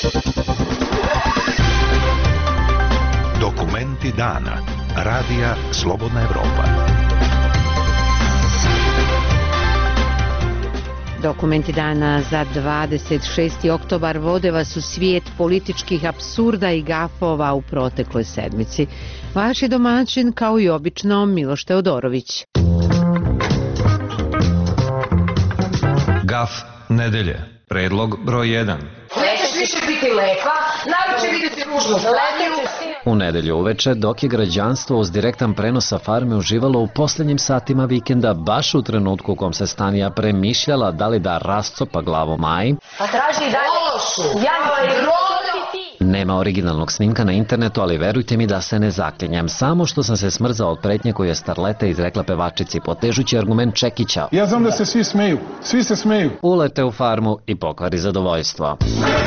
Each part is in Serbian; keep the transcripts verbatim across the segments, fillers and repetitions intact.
Dokumenti dana. Radija Slobodna Evropa. Dokumenti dana za dvadeset šesti oktobar vode vas u svijet političkih apsurda i gafova u protekloj sedmici. Vaš je domaćin, kao i obično, Miloš Teodorović. Gaf nedelje. Predlog broj jedan. Nećeš više biti lepa, narod će vidjeti ružnu slaninu. U nedelju uveče, dok je građanstvo uz direktan prenos sa farme uživalo u posljednjim satima vikenda, baš u trenutku u kom se Stanija premišljala da li da rascopa glavu Maji, Pa traži i dalje. Ja i nema originalnog snimka na internetu, ali verujte mi da se ne zaklinjem. Samo što sam se smrzao od pretnje koju je starleta izrekla pevačici, potežući argument Čekića. Ja znam da se svi smeju, svi se smeju. Ulete u farmu i pokvari zadovoljstvo.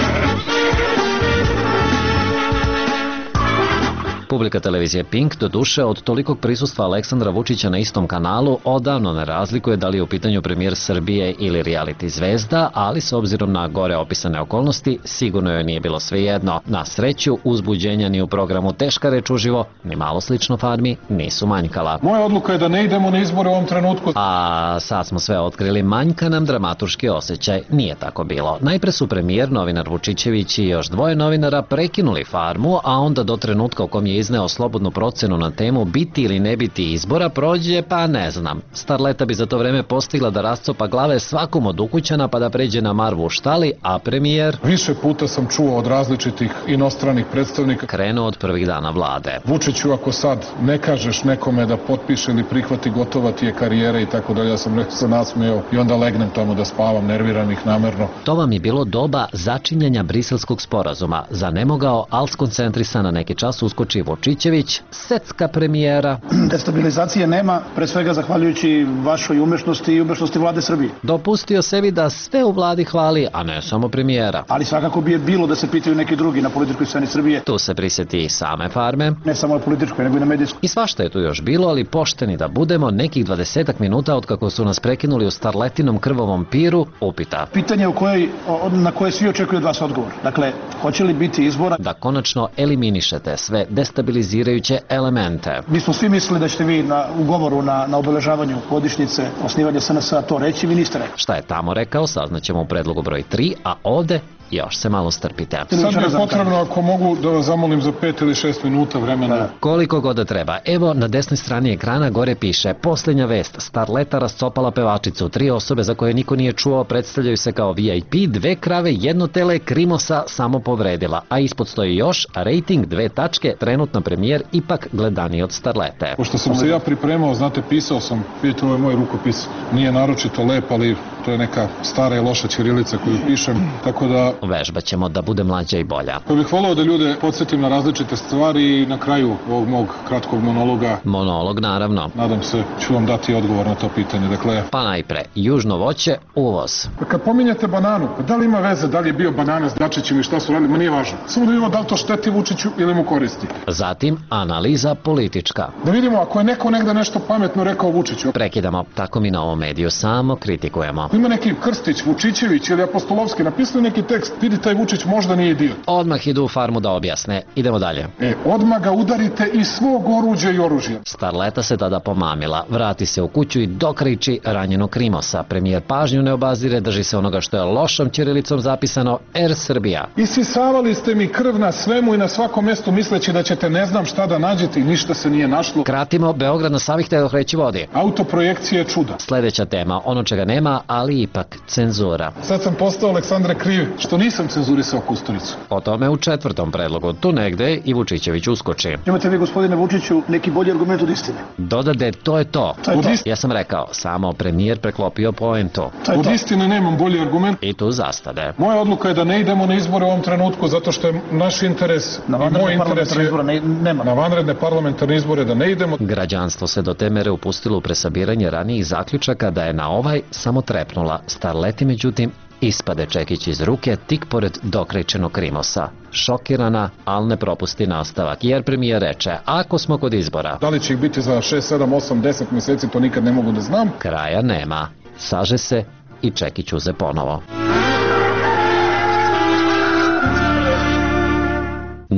Publika televizije Pink, do duše, od tolikog prisustva Aleksandra Vučića na istom kanalu odavno ne razlikuje da li je u pitanju premijer Srbije ili reality zvezda, ali s obzirom na gore opisane okolnosti, sigurno joj nije bilo svejedno. Na sreću, uzbuđenja ni u programu Teška reč uživo, ni malo slično farmi, nisu manjkala. Moja odluka je da ne idemo na izbore u ovom trenutku. A sad smo sve otkrili, manjka nam dramaturški osjećaj. Nije tako bilo. Najpre su premijer, novinar Vučićević i još dvoje novinara prekinuli farmu, a onda do trenutka u kom je izneo slobodnu procenu na temu biti ili ne biti izbora prođe, pa ne znam. Starleta bi za to vreme postigla da rascopa glave svakom od ukućana pa da pređe na Marvu u štali, a premijer... Više puta sam čuo od različitih inostranih predstavnika. Krenuo od prvih dana vlade. Vučiću, ako sad ne kažeš nekome da potpiše ili prihvati, gotova ti je karijera i tako dalje, ja sam se nasmijao i onda legnem tamo da spavam, nerviram ih namerno. To vam je bilo doba začinjanja briselskog sporazuma. Zanemogao, al skoncentrisan na neki čas uskoči Vučićević, secka premijera. Destabilizacije nema, pre svega zahvaljujući vašoj umešnosti i umešnosti vlade Srbije. Dopustio sebi da sve u vladi hvali, a ne samo premijera. Ali svakako bi je bilo da se pitaju neki drugi na političkoj sceni Srbije. Tu se prisjeti i same farme. Ne samo na političkoj, nego i na medijskoj. I svašta je tu još bilo, ali pošteni da budemo, nekih dvadesetak minuta od kako su nas prekinuli u starletinom krvovom piru, upita. Pitanje u kojoj, na koje svi očekuju od vas odgovor. Dakle, hoće li biti izbora? Da konačno eliminišete sve destabilizirajuće elemente. Mi smo svi mislili da ćete vi na, u govoru na, na obeležavanju godišnjice osnivanja S N S-a to reći, vi niste rekli. Šta je tamo rekao, saznaćemo u predlogu broj tri, a ovde još se malo strpite. Sad mi je potrebno, ako mogu, da vas zamolim za pet ili šest minuta vremena. Da. Koliko god da treba. Evo, na desnoj strani ekrana gore piše: posljednja vest, starleta rascopala pevačicu, tri osobe za koje niko nije čuo predstavljaju se kao V I P, dve krave, jedno tele, Krimosa samo povredila, a ispod stoji još rating, dve tačke, trenutno premijer ipak gledaniji od starlete. Pošto sam se ja pripremao, znate, pisao sam, vidite, ovo je moj rukopis, nije naročito lep, ali to je neka stara i loša ćirilica koju pišem, tako da... Vežbat ćemo da bude mlađa i bolja. Pa bih volao da ljude podsjetim na različite stvari i na kraju ovog mog kratkog monologa... Monolog, naravno. Nadam se, ću vam dati odgovor na to pitanje, dakle... Pa najpre, južno voće, uvoz. Pa kad pominjete bananu, pa da li ima veze, da li je bio banana s Dačićem i šta su radili, ma nije važno. Samo da vidimo da li to šteti Vučiću ili mu koristi. Zatim, analiza politička. Da vidimo ako je neko negde nešto pametno rekao Vučiću. Prekidamo, tako mi na ovom mediju samo kritikujemo. Ima neki Krstić, Vučićević ili Apostolovski napisali neki tekst, vidi taj Vučić možda nije idiot. Odmah idu u farmu da objasne. Idemo dalje. E, odmah ga udarite iz svog oruđa i oružja. Starleta se tada pomamila, vrati se u kuću i dokriči ranjenu Krimosa. Premijer pažnju ne obazire, drži se onoga što je lošom ćirilicom zapisano Er Srbija. Isisavali ste mi krv na svemu i na svakom mjestu misleći da ćete ne znam šta da nađete i ništa se nije našlo. Kratimo, Beograd na Savi hteo hreći vodi. Autoprojekcija čuda. Sledeća tema, ono čega nema, ali ipak cenzura. Sad sam postao, Aleksandre, kriv što nisam cenzurisao Kusturicu. O tome u četvrtom predlogu. Tu negde i Vučićević uskoči. Imate vi, gospodine Vučiću, neki bolji argument od istine? Dodade, to je to. To je to. Ja sam rekao, samo premijer preklopio poentu. Od istine nemam bolji argument. I tu zastade. Moja odluka je da ne idemo na izbore u ovom trenutku zato što je naš interes na i moj interes je ne, nema. na vanredne parlamentarne izbore da ne idemo. Građanstvo se do te mere upustilo u presabiranje ranijih zaključaka da je na ovaj samo trepnula. Starleti, međutim, ispade Čekić iz ruke tik pored dokrećenog Krimosa. Šokirana, ali ne propusti nastavak, jer premijer reče, ako smo kod izbora... Da li će ih biti za šest, sedam, osam, deset mjeseci, to nikad ne mogu da znam. Kraja nema. Saže se i Čekić uze ponovo.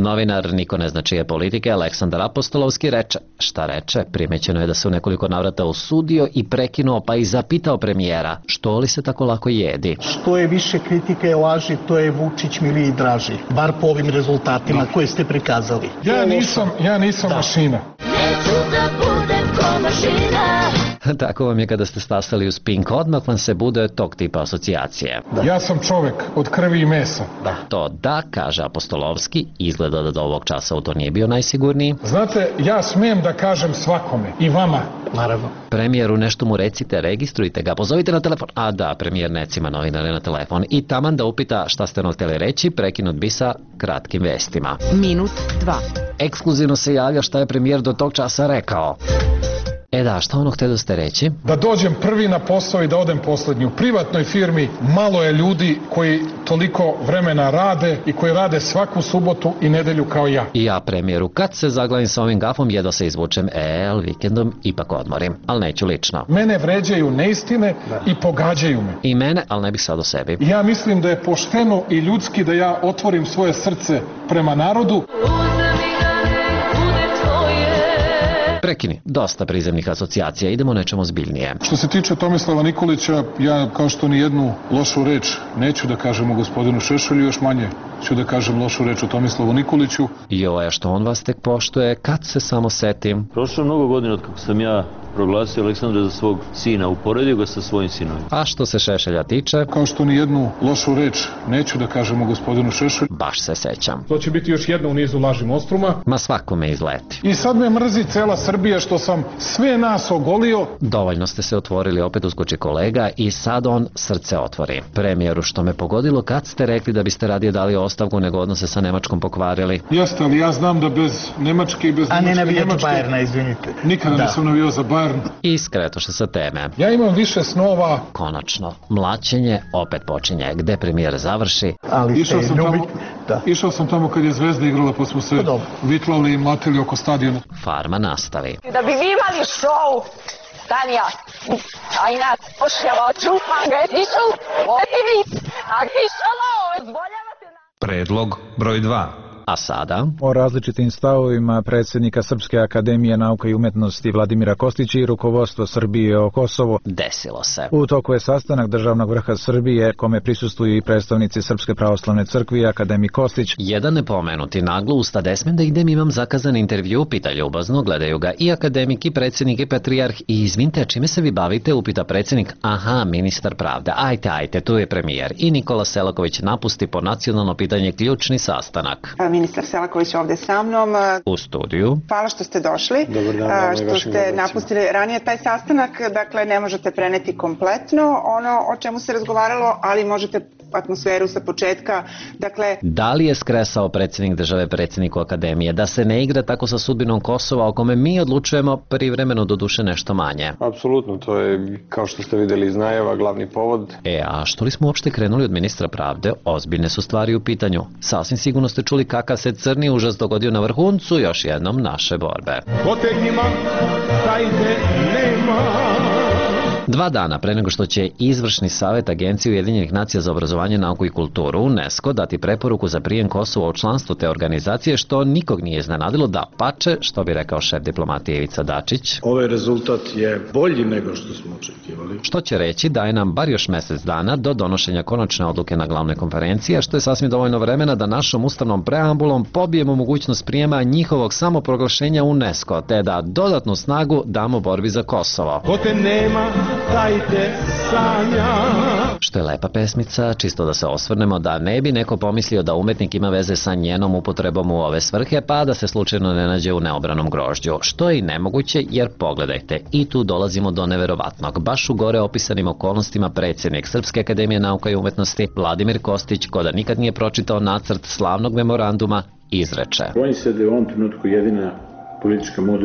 Novinar niko ne zna čije politike Aleksandar Apostolovski reče. Šta reče? Primećeno je da se u nekoliko navrata osudio i prekinuo pa i zapitao premijera što li se tako lako jedi. Što je više kritike i laži, to je Vučić miliji draži. Bar po ovim rezultatima koje ste prikazali. Ja nisam, ja nisam da. mašina. Neću da budem ko mašina. Tako vam je kada ste stasali uz Pink, odmah vam se bude tog tipa asocijacije. Da. Ja sam čovek od krvi i mesa. Da. To da, kaže Apostolovski, izgleda da do ovog časa u to nije bio najsigurniji. Znate, ja smijem da kažem svakome, i vama. Naravno. Premijeru, nešto mu recite, registrujte ga, pozovite na telefon. A da, premijer necima novinare na telefon. I taman da upita šta ste ono htjeli reći, prekinut bi sa kratkim vestima. Minut dva. Ekskluzivno se javlja šta je premijer do tog časa rekao. E da, šta ono htjeli ste reći? Da dođem prvi na posao i da odem poslednji. U privatnoj firmi malo je ljudi koji toliko vremena rade i koji rade svaku subotu i nedelju kao ja. I ja, premijeru, kad se zaglavim sa ovim gafom, jedva se izvučem, e, ali vikendom ipak odmorim. Ali neću lično. Mene vređaju neistine da. i pogađaju me. I mene, ali ne bih sad o sebi. Ja mislim da je pošteno i ljudski da ja otvorim svoje srce prema narodu. Prekini, dosta prizemnih asocijacija, idemo nečemu zbiljnije. Što se tiče Tomislava Nikolića, ja kao što ni jednu lošu reč neću da kažem o gospodinu Šešelju, još manje ću da kažem lošu reč o Tomislavu Nikoliću. Jo, je što on vas tek poštuje, kad se samo setim. Prošlo mnogo godina od kako sam ja proglasio Aleksandra za svog sina, uporedio ga sa svojim sinovima. A što se Šešelja tiče? Kao što ni jednu lošu reč neću da kažem o gospodinu Šešelju. Baš se sećam. To će biti još jedna u nizu laži Mostruma. Ma svako me izleti. I sad me mrzi cela Srbija što sam sve nas ogolio. Dovoljno ste se otvorili, opet uskoči kolega i sad on srce otvori. Premijeru, što me pogodilo kad ste rekli da biste radije dali ostavku nego odnose sa Nemačkom pokvarili. Jeste, ali ja znam da bez Nemačke i bez A Nemačke... A ne navijač Bajerna, izvinite. Nikada da. nisam navijao za Bayern. I skretoše sa teme. Ja imam više snova. Konačno, mlaćenje opet počinje. Gde premijer završi? Ali išao sam, tamo, da. išao sam tamo kad je Zvezda igrala, pa smo se vitlali i mlatili oko stadiona. Farma nastavi. Da bi vi imali šou, Tanja, a i nas pošljava čupan ga je tišu, otivic, a kišalo, zboljavate nas. Predlog broj dva. A sada? O različitim stavovima predsjednika Srpske akademije nauka i umetnosti Vladimira Kostića i rukovodstvo Srbije o Kosovo. Desilo se. U toku je sastanak državnog vrha Srbije, kome prisustvuju i predstavnici Srpske pravoslavne crkve i akademik Kostić. Jedan nepomenuti naglo usta desmen da idem, imam zakazan intervju, pita ljubazno, gledaju ga i akademik i predsjednik i patrijarh. I izvinite, čime se vi bavite, upita predsjednik. Aha, ministar pravde. Ajte, ajte, tu je premijer. I Nikola Selaković napusti po nacionalno pitanje ključni sastanak. Ministar Selaković ovdje sa mnom. U studiju. Hvala što ste došli. Dobar dan, što ste napustili ranije taj sastanak. Dakle, ne možete preneti kompletno ono o čemu se razgovaralo, ali možete atmosferu sa početka. Dakle, da li je skresao predsjednik države predsjedniku akademije da se ne igra tako sa sudbinom Kosova o kome mi odlučujemo, privremeno doduše nešto manje? Apsolutno, to je, kao što ste vidjeli iz najava, glavni povod. E, a što li smo uopšte krenuli od ministra pravde? Ozbiljne su stvari u pitanju. Sasvim sigurno ste čuli kakav se crni užas dogodio na vrhuncu još jednom naše borbe. Potegnima, tajde nema. Dva dana pre nego što će izvršni savjet Agencije Ujedinjenih nacija za obrazovanje, nauku i kulturu UNESCO dati preporuku za prijem Kosova u članstvo te organizacije, što nikog nije iznenadilo, da pače, što bi rekao šef diplomatije Ivica Dačić. Ovaj rezultat je bolji nego što smo očekivali. Što će reći da je nam bar još mjesec dana do donošenja konačne odluke na glavnoj konferenciji, a što je sasvim dovoljno vremena da našom ustavnom preambulom pobijemo mogućnost prijema njihovog samoproglašenja UNESCO, te da dodatnu snagu damo borbi za Kosovo. Ko te nema, taj te sanja. Što je lepa pesmica, čisto da se osvrnemo da ne bi neko pomislio da umetnik ima veze sa njenom upotrebom u ove svrhe, pa da se slučajno ne nađe u neobranom grožđu, što je i nemoguće, jer pogledajte, i tu dolazimo do neverovatnog. Baš u gore opisanim okolnostima predsjednik Srpske akademije nauka i umetnosti Vladimir Kostić, ko da nikad nije pročitao nacrt slavnog memoranduma, izreče. Bojim se da je u ovom trenutku jedina politička mudrost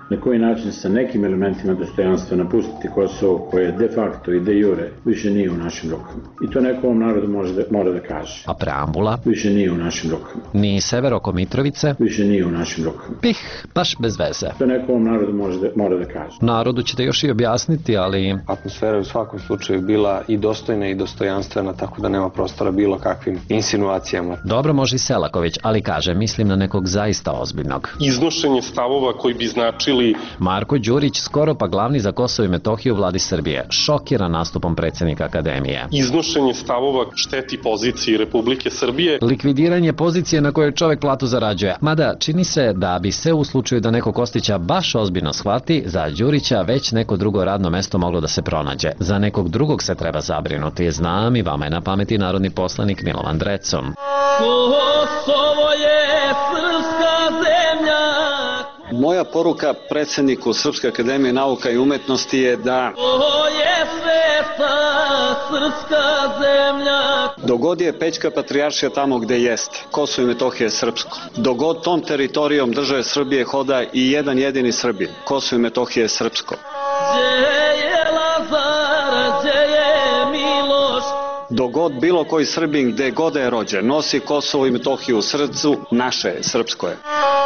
na koji način sa nekim elementima dostojanstva napustiti Kosovo koje de facto i de jure više nije u našim rukama. I to neko ovom narodu može da, mora da kaže. A preambula? Više nije u našim rukama. Ni sever oko Mitrovice? Više nije u našim rukama. Pih, baš bez veze. To neko ovom narodu može da, mora da kaže. Narodu ćete još i objasniti, ali... Atmosfera je u svakom slučaju bila i dostojna i dostojanstvena, tako da nema prostora bilo kakvim insinuacijama. Dobro može i Selaković, ali kaže, mislim na nekog zaista ozbiljnog. Iznošenje stavova koji bi značili... Marko Đurić, skoro pa glavni za Kosovo i Metohiju u vladi Srbije, šokiran nastupom predsjednika Akademije. Iznošenje stavova šteti poziciji Republike Srbije. Likvidiranje pozicije na kojoj čovek platu zarađuje. Mada, čini se da bi se u slučaju da neko Kostića baš ozbiljno shvati, za Đurića već neko drugo radno mesto moglo da se pronađe. Za nekog drugog se treba zabrinuti. Znam i vama je na pameti narodni poslanik Milovan Drecom. Kosovo je srpska zemlja. Moja poruka predsjedniku Srpske akademije nauka i umetnosti je da Ovo je sveta srpska zemlja. dogod je Pećka patrijaršija tamo gde jeste, Kosovo i Metohija je srpsko. Dogod tom teritorijom države Srbije hoda i jedan jedini Srbin, Kosovo i Metohija je srpsko. Gdje je Lazar, gdje je Miloš? Dogod bilo koji Srbin gde god je rođen nosi Kosovo i Metohiju u srcu, naše je, srpsko je.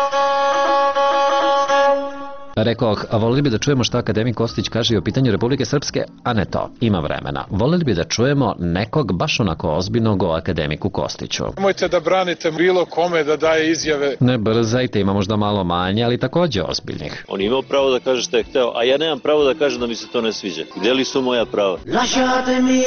Rekoh, a volili bi da čujemo šta akademik Kostić kaže i o pitanju Republike Srpske, a ne to, ima vremena. Volili bi da čujemo nekog baš onako ozbiljnog o akademiku Kostiću. Nemojte da branite bilo kome da daje izjave. Ne brzajte, ima možda malo manje, ali takođe ozbiljnih. On imao pravo da kaže šta je hteo, a ja nemam pravo da kažem da mi se to ne sviđa. Gde li su moja prava? Lasciatemi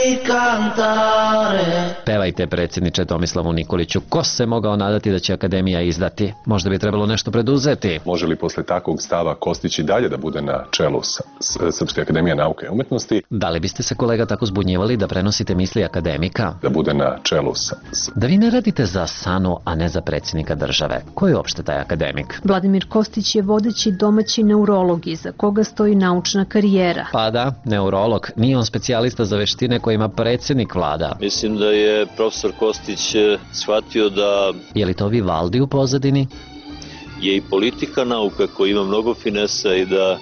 cantare. Pevajte, predsjedniče Tomislavu Nikoliću, ko se mogao nadati da će akademija izdati? Možda bi trebalo nešto preduzeti. Može li posle takvog stava Kostić i dalje da bude na čelu s, s, Srpske akademije nauke i umetnosti? Da li biste se, kolega, tako zbunjivali da prenosite misli akademika? Da bude na čelu s, s... Da vi ne radite za Sanu, a ne za predsjednika države. Ko je uopšte taj akademik? Vladimir Kostić je vodeći domaći neurolog iza koga stoji naučna karijera. Pa da, neurolog. Nije on specijalista za veštine kojima predsjednik vlada. Mislim da je profesor Kostić shvatio da... Je li to Vivaldi u pozadini? Je i politika nauka koja ima mnogo finesa i da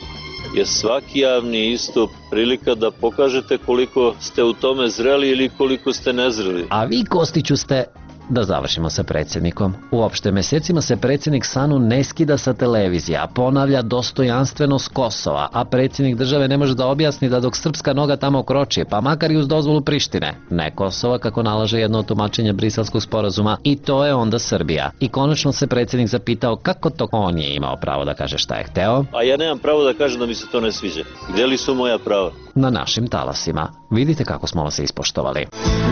je svaki javni istup prilika da pokažete koliko ste u tome zreli ili koliko ste nezreli. A vi, Kostiću, ste... Da završimo sa predsjednikom. Uopšte, mesecima se predsjednik Sanu ne skida sa televizija, ponavlja dostojanstveno s Kosova, a predsjednik države ne može da objasni da dok srpska noga tamo kroči, pa makar i uz dozvolu Prištine, ne Kosova kako nalaže jedno od tumačenja Briselskog sporazuma, i to je onda Srbija. I konačno se predsjednik zapitao kako to on je imao pravo da kaže šta je hteo. A ja nemam pravo da kažem da mi se to ne sviđa. Gde li su moja prava? Na našim talasima. Vidite kako smo vas ispoštovali.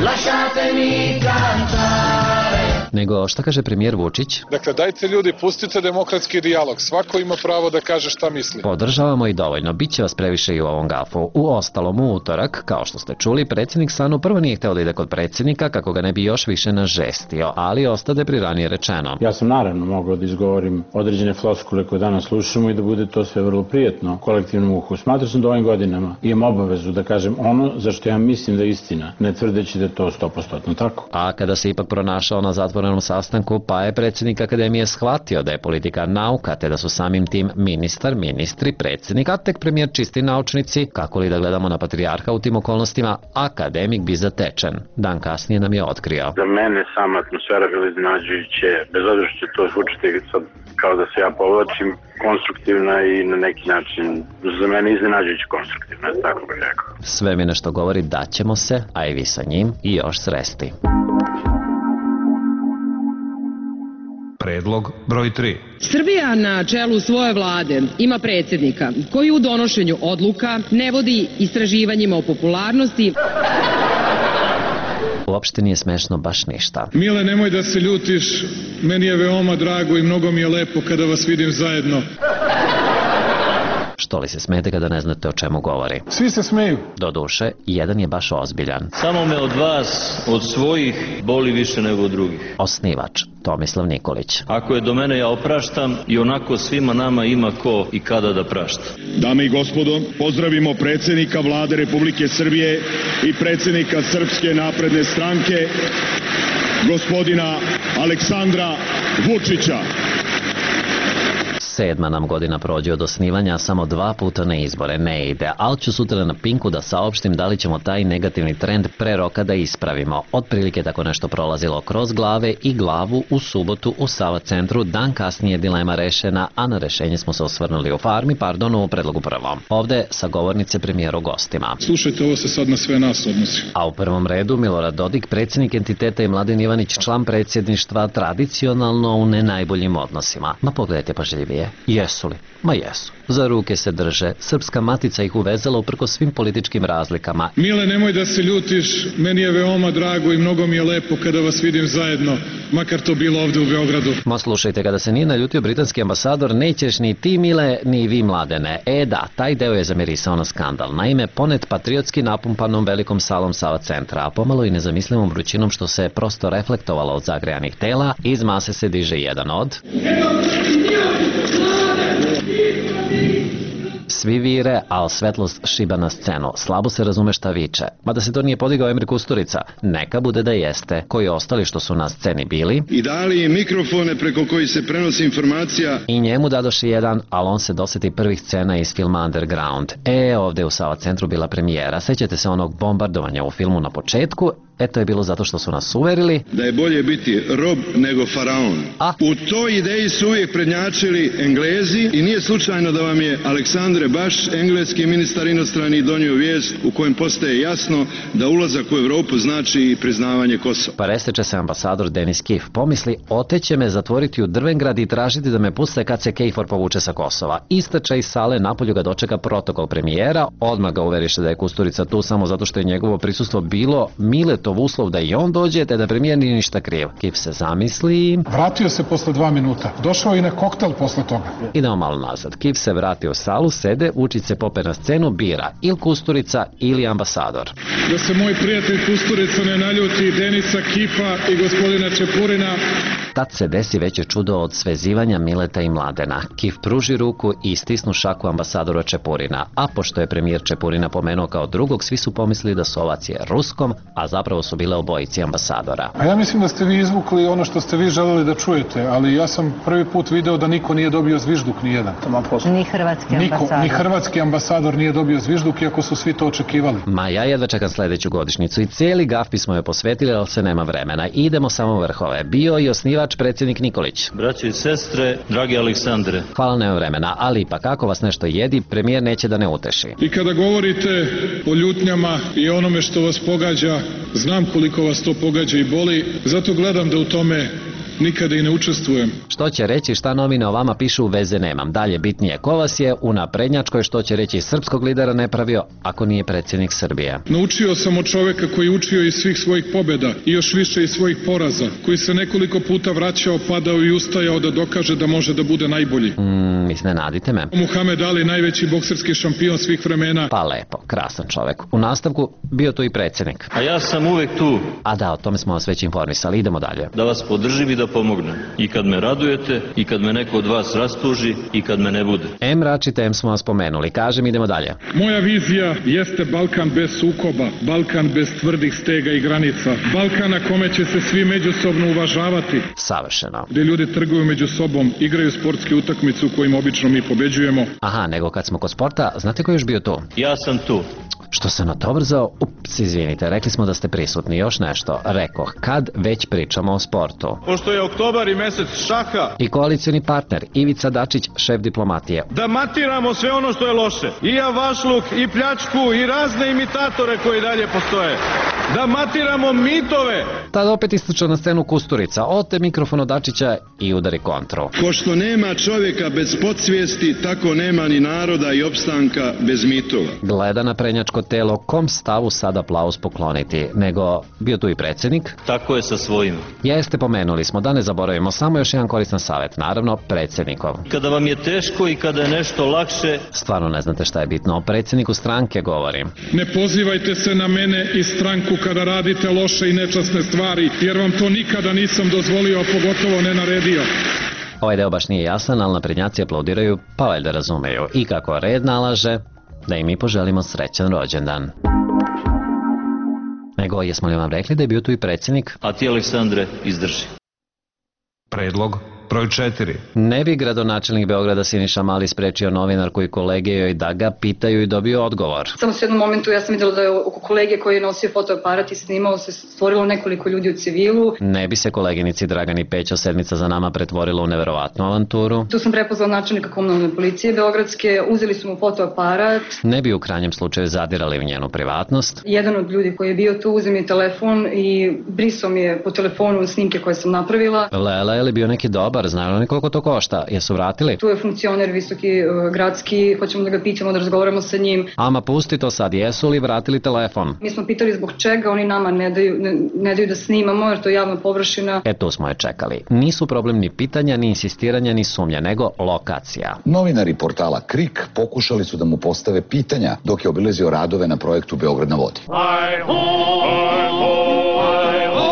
Lasciatemi cantare. Nego šta kaže premijer Vučić? Dakle, dajte ljudi, pustite demokratski dijalog. Svako ima pravo da kaže šta misli. Podržavamo i dovoljno. Biće vas previše i u ovom gafu. U ostalom, u utorak, kao što ste čuli, predsjednik Sanu prvo nije hteo da ide kod predsjednika kako ga ne bi još više nažestio, ali ostade pri ranije rečeno. Ja sam naravno mogao da izgovorim određene floskule koje danas slušamo i da bude to sve vrlo prijetno kolektivnom uhu. Smatrao sam da ovim godinama imam obavezu da kažem ono za što ja mislim da je istina, ne tvrdeći da je to sto posto tako. A kada se ipak pronašao na zatvorenom sastanku, pa je predsjednik akademije shvatio da je politika nauka, te da su samim tim ministar, ministri, predsjednik, a tek premijer čisti naučnici, kako li da gledamo na patrijarha u tim okolnostima, akademik bi zatečen. Dan kasnije nam je otkrio. Za mene sama atmosfera bila iznenađujuće, bez obzira što će to zvučiti sad kao da se ja povlačim, konstruktivna i na neki način za mene iznenađujuće konstruktivna, tako bih rekao. Sve mi nešto govori da ćemo se, a i vi sa njim, i još sresti. Predlog broj tri. Srbija na čelu svoje vlade ima predsjednika koji u donošenju odluka ne vodi istraživanjima o popularnosti. Uopšte nije smešno baš ništa. Mile, nemoj da se ljutiš, meni je veoma drago i mnogo mi je lepo kada vas vidim zajedno. Što li se smete kada ne znate o čemu govori? Svi se smeju. Doduše, jedan je baš ozbiljan. Samo me od vas, od svojih, boli više nego od drugih. Osnivač, Tomislav Nikolić. Ako je do mene, ja opraštam i onako svima nama ima ko i kada da prašta. Dame i gospodo, pozdravimo predsjednika Vlade Republike Srbije i predsjednika Srpske napredne stranke, gospodina Aleksandra Vučića. Sedma nam godina prođe od osnivanja, samo dva puta na izbore ne ide, ali ću sutra na Pinku da saopštim da li ćemo taj negativni trend pre roka da ispravimo. Otprilike tako nešto prolazilo kroz glave i glavu u subotu u Sava centru, dan kasnije dilema rešena, a na rešenje smo se osvrnuli u farmi, pardon, u predlogu prvom. Ovde sa govornice premijeru gostima. Slušajte, ovo se sad na sve nas odnosi. A u prvom redu Milorad Dodik, predsjednik entiteta, i Mladen Ivanić, član predsjedništva, tradicionalno u ne najboljim odnosima. Ma pogledajte pažljivije. Jesu li? Ma jesu. Za ruke se drže. Srpska matica ih uvezala uprko svim političkim razlikama. Mile, nemoj da se ljutiš, meni je veoma drago i mnogo mi je lepo kada vas vidim zajedno, makar to bilo ovde u Beogradu. Ma slušajte, kada se nije naljutio britanski ambasador, nećeš ni ti, Mile, ni vi, Mladene. E da, taj deo je zamirisao na skandal. Naime, ponet patriotski napumpanom velikom salom Sava centra, a pomalo i nezamislivom vrućinom što se prosto reflektovalo od zagrejanih tela, iz mase se diže jedan od... Svi vire, al svetlost šiba na scenu. Slabo se razume šta viče. Mada se to nije podigao Emir Kusturica. Neka bude da jeste. Koji ostali što su na sceni bili. I dali im mikrofone preko koji se prenosi informacija. I njemu dadoše jedan, ali on se doseti prvih scena iz filma Underground. E, ovde u Sava centru bila premijera. Sećate se onog bombardovanja u filmu na početku? Eto je bilo zato što su nas uverili da je bolje biti rob nego faraon. A? U toj ideji su uvijek prednjačili Englezi i nije slučajno da vam je Aleksandre Baš, engleski ministar inostrani, donio vijest u kojem postaje jasno da ulazak u Evropu znači i priznavanje Kosova. Pa reseče se ambasador Denis Kif. Pomisli, oteće me zatvoriti u Drvengrad i tražiti da me puste kad se Kejfor povuče sa Kosova. Istače iz sale, napolju ga dočeka protokol premijera, odmah ga uveriše da je Kusturica tu samo zato što je njegovo prisustvo bilo Miletov uslov da i on dođe, te da premijer nije ništa kriv. Kif se zamisli... Vratio se posle dva minuta. Došao i na koktel posle toga. Idemo malo nazad. Kif se vrati u salu, sede, Vučić se pope na scenu, bira ili Kusturica ili ambasador. Da se moj prijatelj Kusturica ne naljuti, Denisa Kifa i gospodina Čepurina. Tad se desi veće čudo od svezivanja Mileta i Mladena. Kif pruži ruku i stisnu šaku ambasadora Čepurina, a pošto je premijer Čepurina pomenuo kao drugog, svi su pomislili da su ovacije ruskom, a zapravo su bile obojici ambasadora. A ja mislim da ste vi izvukli ono što ste vi želeli da čujete, ali ja sam prvi put video da niko nije dobio zvižduk nijedan. Ni hrvatski ambasador. Ni hrvatski ambasador nije dobio zvižduk, iako su svi to očekivali. Ma ja jedva čekam sledeću godišnjicu i cijeli gaf bismo joj posvetili, ali se nema vremena. Idemo samo vrhove. Bio i osnivač predsjednik Nikolić. Braćo i sestre, dragi Aleksandre. Hvala, nema vremena, ali ipak ako vas nešto jedi, premijer neće da ne uteši. I kada govorite o ljutnjama i onome što vas pogađa, znam koliko vas to pogađa i boli, zato gledam da u tome nikada i ne učestvujem. Što će reći šta novine o vama pišu, veze nemam. Dalje bitnije ko vas je u naprednjačkoj, što će reći srpskog lidera ne pravio ako nije predsjednik Srbije. Naučio sam od čoveka koji učio iz svih svojih pobjeda i još više iz svojih poraza, koji se nekoliko puta vraćao, padao i ustajao da dokaže da može da bude najbolji. Mm, iznenadite me. Muhamed Ali, najveći bokserski šampion svih vremena. Pa lepo, krasan čovek. U nastavku bio tu i predsjednik. A ja sam uvek tu. A da, o tome smo vas već informisali. Idemo dalje. Da vas podržim i da pomognem. I kad me radujete, i kad me neko od vas rastuži, i kad me ne bude. Em račite, em smo vas pomenuli. Kažem, idemo dalje. Moja vizija jeste Balkan bez sukoba, Balkan bez tvrdih stega i granica, Balkan na kome će se svi međusobno uvažavati. Savršeno. Gde ljudi trguju među sobom, igraju sportske utakmice u kojima obično mi pobeđujemo. Aha, nego kad smo kod sporta, znate ko je još bio tu? Ja sam tu. Što se na to brzao? Ups, izvinite, rekli smo da ste prisutni. Još nešto. Rekoh, kad već pričamo o sportu. Pošto je oktobar i mesec šaha. I koalicioni partner Ivica Dačić, šef diplomatije. Da matiramo sve ono što je loše. I javašluk, i pljačku, i razne imitatore koji dalje postoje. Da matiramo mitove. Tad opet istuča na scenu Kusturica, ote mikrofon od Dačića i udari kontru. Ko što nema čovjeka bez podsvijesti, tako nema ni naroda i opstanka bez mitova. Gleda na prednjačko telo, kom stavu sad aplauz pokloniti, nego bio tu i predsjednik. Tako je sa svojim. Jeste, pomenuli smo, da ne zaboravimo, samo još jedan koristan savjet, naravno predsjednikov. Kada vam je teško i kada je nešto lakše... Stvarno ne znate šta je bitno, o predsjedniku stranke govorim. Ne pozivajte se na mene i stranku kada radite loše i nečasne stvari, jer vam to nikada nisam dozvolio, a pogotovo ne naredio. Ovaj deo baš nije jasan, ali naprednjaci aplaudiraju, pa valjda razumeju. I kako red nalaže, da i mi poželimo srećan rođendan. Nego, jesmo li vam rekli da je bio tu i predsjednik? A ti, Aleksandre, izdrži. Predlog broj četiri. Ne bi gradonačelnik Beograda Siniša Mali sprečio novinarku i kolege joj da ga pitaju i dobio odgovor. Samo u jednom momentu ja sam vidjela da je oko kolege koji je nosio fotoaparat i snimao se stvorilo nekoliko ljudi u civilu. Ne bi se koleginici Dragani Pećo sedmica za nama pretvorila u neverovatnu avanturu. Tu sam prepoznala načelnika komunalne policije beogradske, uzeli su mu fotoaparat. Ne bi u krajnjem slučaju zadirali u njenu privatnost. Jedan od ljudi koji je bio tu uzeo mi je telefon i brisao mi je po telefonu snimke koje sam napravila. Lela, je li bio neki dobar? Znaju li koliko to košta? Jesu vratili? Tu je funkcioner visoki uh, gradski, hoćemo da ga pitamo, da razgovaramo sa njim. Ama pusti to sad, jesu li vratili telefon? Mi smo pitali zbog čega oni nama ne daju, ne, ne daju da snimamo jer to je javna površina. E tu smo je čekali. Nisu problem ni pitanja, ni insistiranja, ni sumnja, nego lokacija. Novinari portala Krik pokušali su da mu postave pitanja dok je obilazio radove na projektu Beograd na vodi. Aj ho, aj ho, aj ho,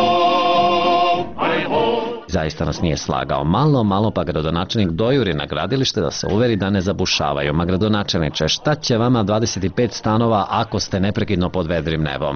aj ho. Zaista nas nije slagao. Malo, malo pa gradonačelnik dojuri na gradilište da se uveri da ne zabušavaju. Ma gradonačelniče, šta će vama dvadeset pet stanova ako ste neprekidno pod vedrim nebom?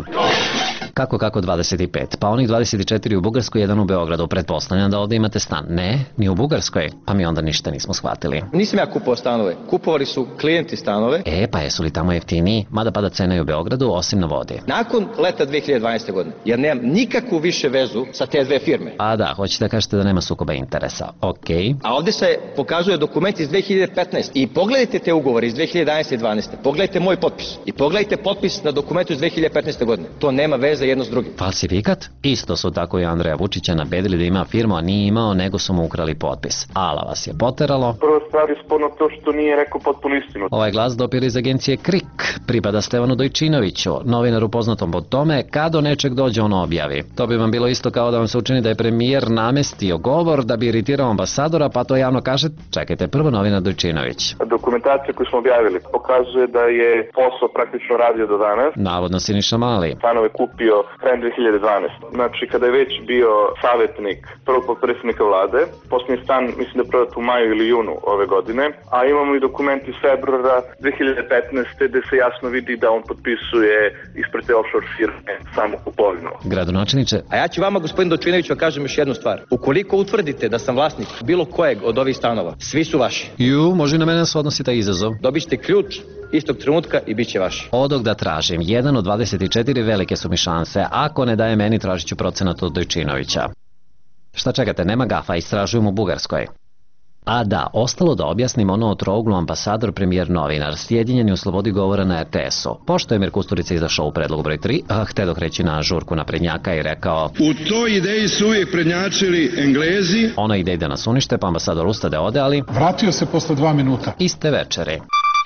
Kako, kako dvadeset pet? Pa onih dvadeset četiri u Bugarskoj, jedan u Beogradu. Pretpostavljam da ovdje imate stan. Ne, ni u Bugarskoj. Pa mi onda ništa nismo shvatili. Nisam ja kupovao stanove. Kupovali su klijenti stanove. E, pa jesu li tamo jeftiniji? Mada pada cena i u Beogradu, osim na vodi. Nakon leta dve hiljade dvanaeste. godine, ja nemam nikakvu više vezu sa te dve firme. A da, hoćete da kažete da nema sukoba interesa. Okej. Okay. A ovdje se pokazuje dokument iz dve hiljade petnaeste. I pogledajte te ugovore iz dve hiljade jedanaeste i dvanaeste. Pogledajte moj potpis. I pogledajte potpis na dokumentu iz dve hiljade petnaeste. godine. To nema veze jedno s drugim. Falsifikat? Isto su tako i Andreja Vučića nabedili da ima firmu, a nije imao, nego su mu ukrali potpis. Ala vas je poteralo. Prva stvar je sporno to što nije rekao potpunu istinu. Ovaj glas dopir iz agencije Krik pripada Stevanu Dojčinoviću, novinaru poznatom po tome kad do nečeg dođe on objavi. To bi vam bilo isto kao da vam se učini da je premijer namestio govor da bi iritirao ambasadora, pa to javno kaže, čekajte, prvo novinar Dojčinović. Dokumentacija koju smo objavili pokazuje da je posao praktično radio do danas. Navodno Siniša Mali. Stanove kupio krajem dve hiljade dvanaeste. Znači, kada je već bio savjetnik prvog potpredsjednika vlade, posljednji stan, mislim da je prodat u maju ili junu ove godine, a imamo i dokument iz februara dve hiljade petnaeste. gde se jasno vidi da on potpisuje ispred te offshore firme samo kupovinu. Gradonačelniče. A ja ću vama, gospodin Dojčinović, vam kažem još jednu stvar. Ukoliko utvrdite da sam vlasnik bilo kojeg od ovih stanova, svi su vaši. Ju, može i na mene se odnosi taj izazov. Dobit ćete ključ istog trenutka i bit će vaš. Odog da tražim, jedan od dvadeset četiri velike su mi šanse, ako ne daje meni tražit ću procenat od Dojčinovića. Šta čekate, nema gafa, istražujem u Bugarskoj. A da, ostalo da objasnim ono o trouglu ambasador, premijer, novinar, sjedinjeni u slobodi govora na er te esu. Pošto je Emir Kusturica izašao u predlogu broj tri, a hteo kreći na žurku naprednjaka i rekao: U toj ideji su uvijek prednjačili Englezi. Ona ide da nas unište, pa ambasador ustade ode, ali... Vratio se posle dva minuta. Iste večeri.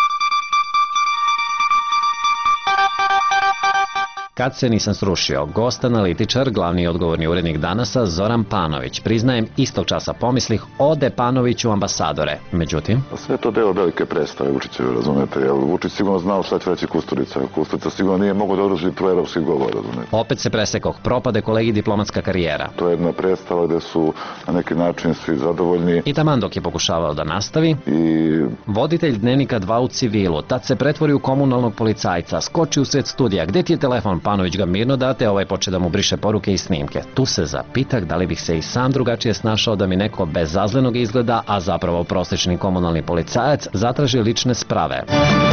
Kad se nisam srušio, gost analitičar, glavni odgovorni urednik Danasa, Zoran Panović, priznajem, istog časa pomislih, ode Panoviću ambasadore. Međutim... Sve to deo velike predstave Vučićevi, razumete, jer Vučić sigurno znao šta će reći Kusturica. Kusturica sigurno nije mogao da održi proevropski govor, razumete. Opet se presekoh, propade kolegi diplomatska karijera. To je jedna predstava gde su na neki način svi zadovoljni. I taman dok je pokušavao da nastavi, i... voditelj Dnevnika dva u civilu, tad se pretvori u komunalnog policajca, skoči u sred studija, gde ti je telefon? Panović ga mirno date, ovaj poče da mu briše poruke i snimke. Tu se zapitak da li bih se i sam drugačije snašao da mi neko bezazlenog izgleda, a zapravo prosječni komunalni policajac, zatraži lične sprave.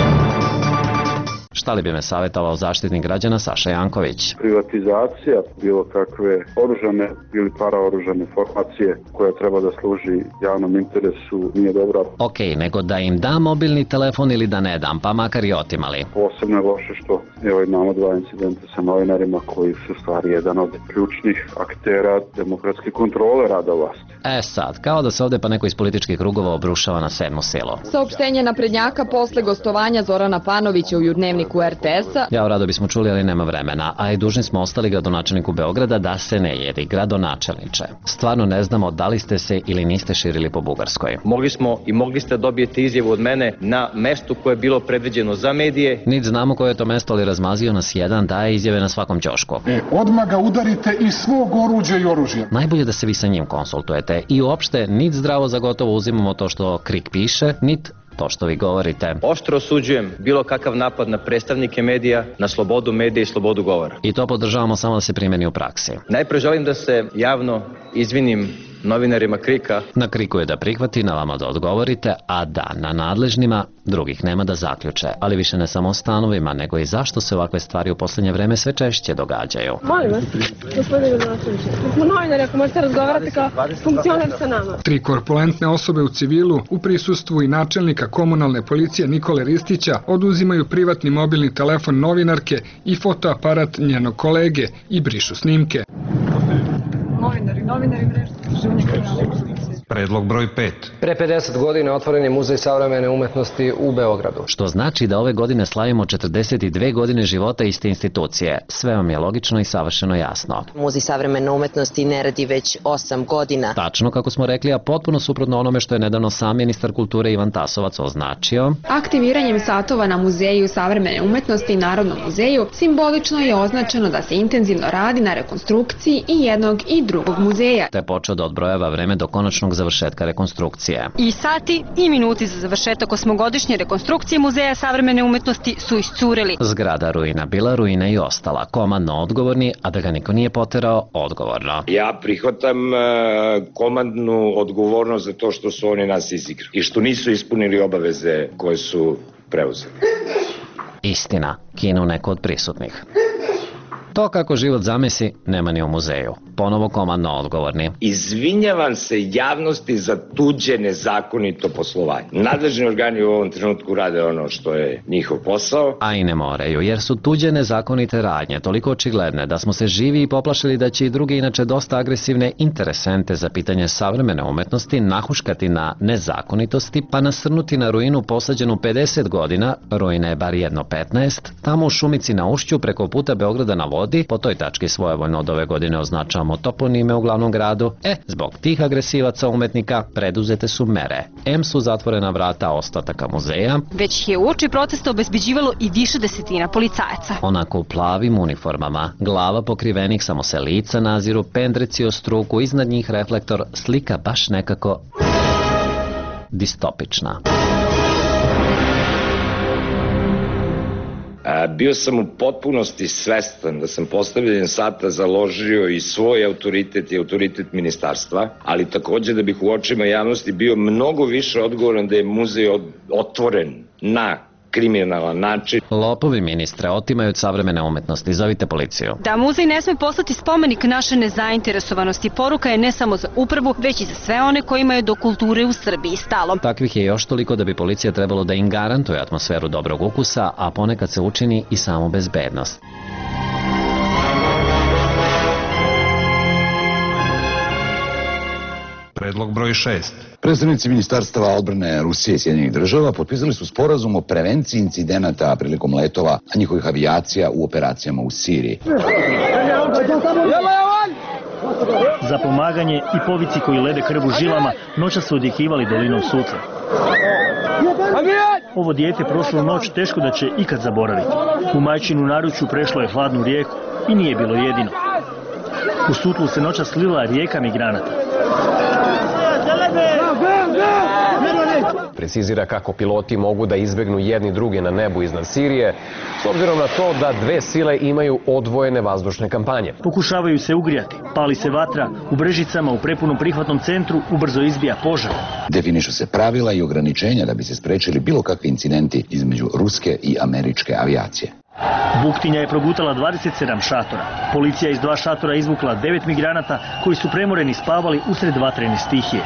Šta li bi me savjetovao zaštitnik građana Saša Janković? Privatizacija bilo kakve oružane ili paraoružane formacije koja treba da služi javnom interesu nije dobra. Ok, nego da im dam mobilni telefon ili da ne dam, pa makar i otimali. Posebno je loše što evo imamo dva incidenta sa novinarima koji su stvari jedan od ključnih aktera demokratske kontrole rada vlasti. E sad, kao da se ovde pa neko iz političkih krugova obrušava na sedmu silu. Saopštenje naprednjaka posle gostovanja Zorana Panovića u Dnevniku er te esa. Ja rado bismo čuli, ali nema vremena, a i dužni smo ostali gradonačelniku Beograda da se ne jedi. Gradonačelniče, stvarno ne znamo da li ste se ili niste širili po Bugarskoj. Mogli smo i mogli ste dobijeti izjavu od mene na mestu koje je bilo predviđeno za medije. Nit znamo koje je to mesto, ali razmazio nas jedan, daje izjave na svakom ćošku. E, odmah ga udarite iz svog oruđa i oružja. Najbolje da se vi sa njim konsultujete i uopšte nit zdravo za gotovo uzimamo to što Krik piše, nit to što vi govorite. Oštro osuđujem bilo kakav napad na predstavnike medija, na slobodu medija i slobodu govora. I to podržavamo samo da se primeni u praksi. Najpre želim da se javno izvinim novinarima Krika. Na Kriku je da prihvati, na vama da odgovorite, a da na nadležnima drugih nema da zaključe. Ali više ne samo o stanovima, nego i zašto se ovakve stvari u posljednje vreme sve češće događaju. Molim vas, gospodine Gradonačeviću, mi smo novinari, ako možete razgovarati kao funkcioner sa nama. Tri korpulentne osobe u civilu u prisustvu i načelnika komunalne policije Nikole Ristića oduzimaju privatni mobilni telefon novinarke i fotoaparat njenog kolege i brišu snimke. Novinari, novinari mreža. Predlog broj pet. Pre pedeset godina otvoren je Muzej savremene umetnosti u Beogradu. Što znači da ove godine slavimo četrdeset dve godine života iste institucije. Sve vam je logično i savršeno jasno. Muzej savremene umetnosti ne radi već osam godina. Tačno kako smo rekli, a potpuno suprotno onome što je nedavno sam ministar kulture Ivan Tasovac označio. Aktiviranjem satova na Muzeju savremene umetnosti i Narodnom muzeju simbolično je označeno da se intenzivno radi na rekonstrukciji i jednog i drugog muzeja. Te počeo da odbrojava vreme do konačnog završetka rekonstrukcije. I sati i minuti za završetak osmogodišnje rekonstrukcije Muzeja savremene umetnosti su iscurili. Zgrada ruina bila, ruina i ostala. Komandno odgovorni, a da ga niko nije poterao, odgovorno. Ja prihvatam uh, komandnu odgovornost za to što su oni nas izigrali i što nisu ispunili obaveze koje su preuzeli. Istina, kinu neko od prisutnih. To kako život zamesi, nema ni u muzeju. Ponovo komandno odgovorni. Izvinjavam se javnosti za tuđe nezakonito poslovanje. Nadležni organi u ovom trenutku rade ono što je njihov posao. A i ne moraju, jer su tuđe nezakonite radnje toliko očigledne da smo se živi i poplašili da će i druge inače dosta agresivne interesente za pitanje savremene umetnosti nahuškati na nezakonitosti pa nasrnuti na ruinu posađenu pedeset godina, ruina je bar jedno petnaest, tamo u šumici na Ušću preko puta Beograda na vodi, po toj tački svojevoljno od ove godine označavamo toponime u glavnom gradu. E, zbog tih agresivaca umetnika preduzete su mere. Em su zatvorena vrata ostataka muzeja, već je uoči protesta obezbeđivalo i više desetina policajaca. Onako u plavim uniformama, glava pokrivenih, samo se lica naziru, pendreci o struku, iznad njih reflektor, slika baš nekako distopična. Bio sam u potpunosti svestan da sam postavljanjem sata založio i svoj autoritet i autoritet ministarstva, ali takođe da bih u očima javnosti bio mnogo više odgovoran da je muzej otvoren na kriminalan način. Lopovi, ministre, otimaju od savremene umetnosti. Zovite policiju. Da muzej ne sme postati spomenik naše nezainteresovanosti. Poruka je ne samo za upravu, već i za sve one kojima je do kulture u Srbiji stalo. Takvih je još toliko da bi policija trebalo da im garantuje atmosferu dobrog ukusa, a ponekad se učini i samu bezbednost. Predlog broj šest. Predstavnici ministarstava odbrane Rusije i Sjedinjenih država potpisali su sporazum o prevenciji incidenata prilikom letova njihovih avijacija u operacijama u Siriji. Za pomaganje i povici koji lede krv u žilama noća su odjekivali dolinom Sutle. Ovo dijete prošlu noć teško da će ikad zaboraviti. U majčinu naručju prešlo je hladnu rijeku i nije bilo jedino. U Sutlu se noća slila rijeka migranata. Precizira kako piloti mogu da izbegnu jedni druge na nebu iznad Sirije, s obzirom na to da dve sile imaju odvojene vazdušne kampanje. Pokušavaju se ugrijati, pali se vatra, u Brežicama u prepunom prihvatnom centru ubrzo izbija požar. Definišu se pravila i ograničenja da bi se sprečili bilo kakvi incidenti između ruske i američke avijacije. Buktinja je progutala dvadeset sedam šatora. Policija iz dva šatora izvukla devet migranata koji su premoreni spavali usred vatrene stihije.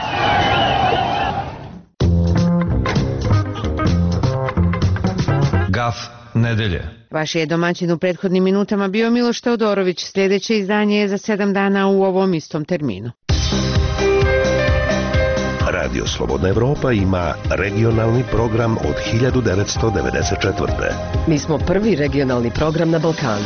Gaf nedelje. Vaš je domaćin u prethodnim minutama bio Miloš Teodorović. Sljedeće izdanje je za sedam dana u ovom istom terminu. Radio Slobodna Evropa ima regionalni program od hiljadu devetsto devedeset četvrte. Mi smo prvi regionalni program na Balkanu.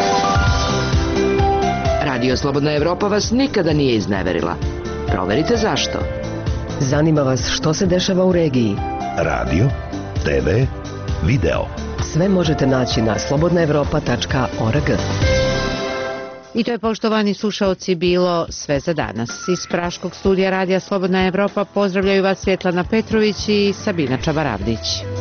Radio Slobodna Evropa vas nikada nije izneverila. Proverite zašto. Zanima vas što se dešava u regiji. Radio, te ve, video. Sve možete naći na slobodna evropa tačka org. I to je, poštovani slušaoci, bilo sve za danas. Iz Praškog studija Radija Slobodna Evropa pozdravljaju vas Svjetlana Petrović i Sabina Čabaravdić.